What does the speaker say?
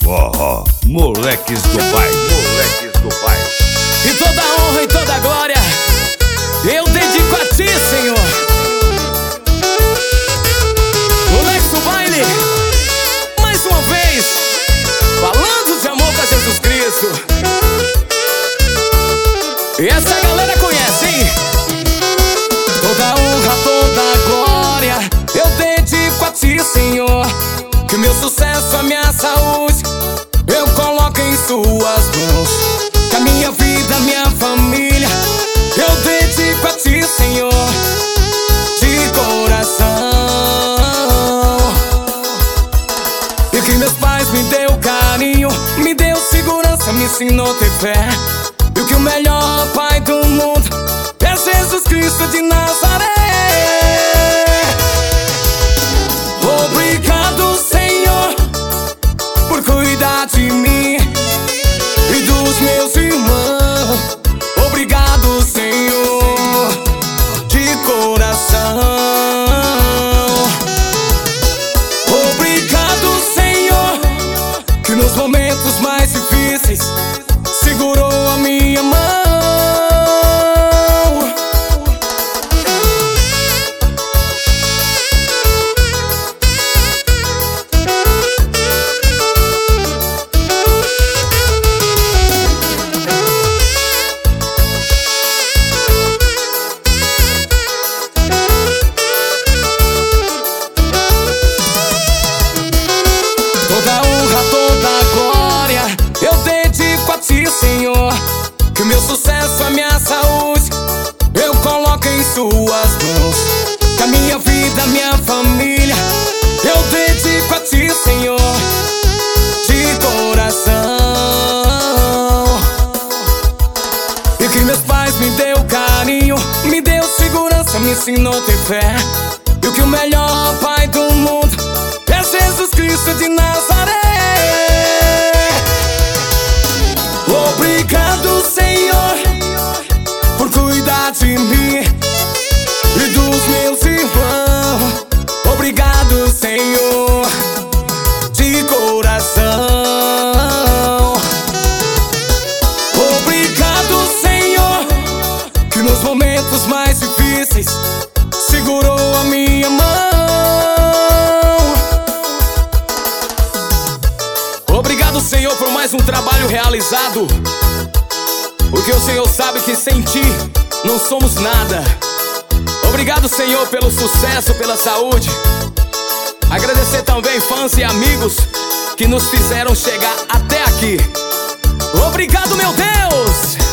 Moleques do bairro, moleques do bairro. E toda honra e toda glória eu dedico a ti, Senhor. Moleques do baile, mais uma vez, falando de amor pra Jesus Cristo. E essa galera conhece, hein? Toda honra, toda glória eu dedico a ti, Senhor. Que o meu sucesso, a minha saúde eu coloco em suas mãos. Que a minha vida, a minha família eu dedico a ti, Senhor, de coração. E que meus pais me deu carinho, me deu segurança, me ensinou a ter fé. E o que o melhor pai do mundo é Jesus Cristo de Nazaré. Obrigado, Senhor, por cuidar de mim e dos meus irmãos. Obrigado, Senhor, de coração. Obrigado, Senhor, que nos momentos mais difíceis segurou a minha mão. Toda honra, toda glória eu dedico a ti, Senhor. Que o meu sucesso, a minha saúde eu coloco em suas mãos. Que a minha vida, a minha família eu dedico a ti, Senhor, de coração. E que meus pais me deu carinho, me deu segurança, me ensinou a ter fé. E o que o melhor pai do mundo é Jesus Cristo de Nazaré. Obrigado, Senhor, por cuidar de mim e dos meus irmãos. Obrigado, Senhor, de coração. Obrigado, Senhor, que nos momentos mais difíceis segurou a minha mão. Obrigado, Senhor, por mais um trabalho realizado, porque o Senhor sabe que sem ti não somos nada. Obrigado, Senhor, pelo sucesso, pela saúde. Agradecer também fãs e amigos que nos fizeram chegar até aqui. Obrigado, meu Deus!